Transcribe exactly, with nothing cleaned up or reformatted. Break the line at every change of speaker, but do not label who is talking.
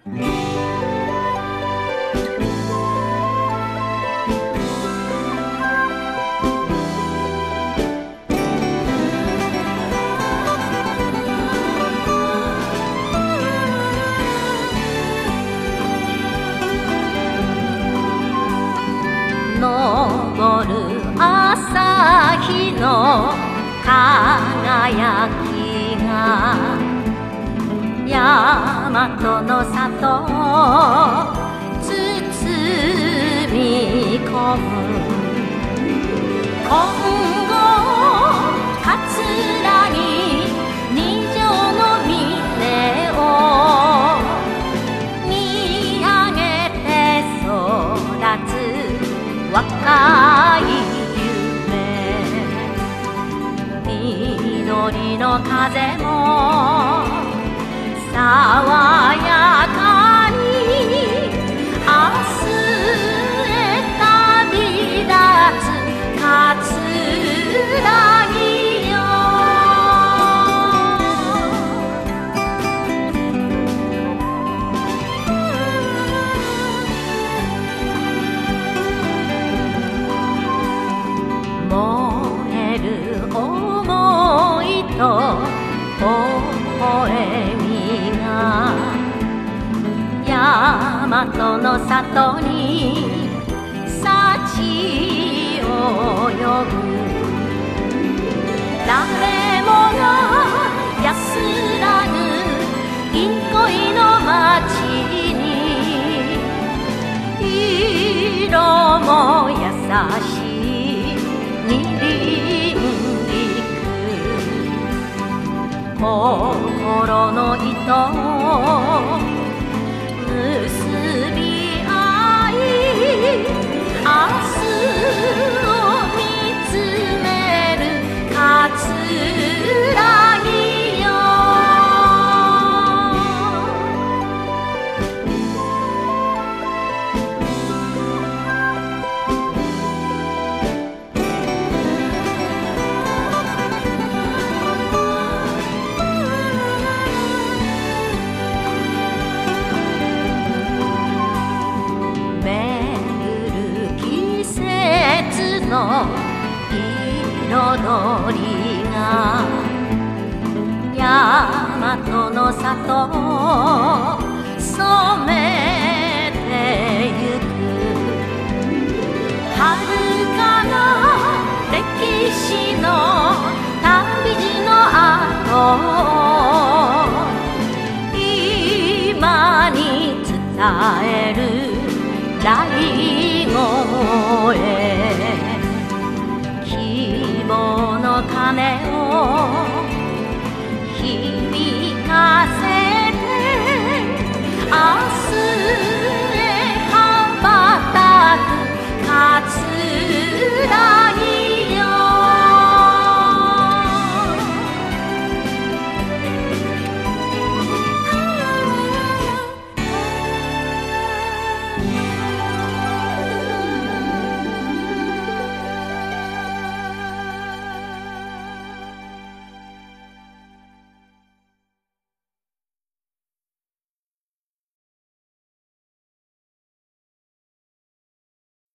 昇る朝日の輝きが大和の里を包み込む。今後桂木二条の峰を見上げて育つ若い夢。緑の風も爽やかに明日へ旅立つ桂木よ。燃える想いと微笑みが大和の里に幸を呼ぶ。誰もが安らぐ憩いの街に色も優しい二輪陸。心の糸を結び合い明日を見つめる桂木よ。彩りが大和の里を染めてゆく。遥かな歴史の旅路の跡を今に伝える大声。希望の鐘を響かせて明日へ羽ばたく桂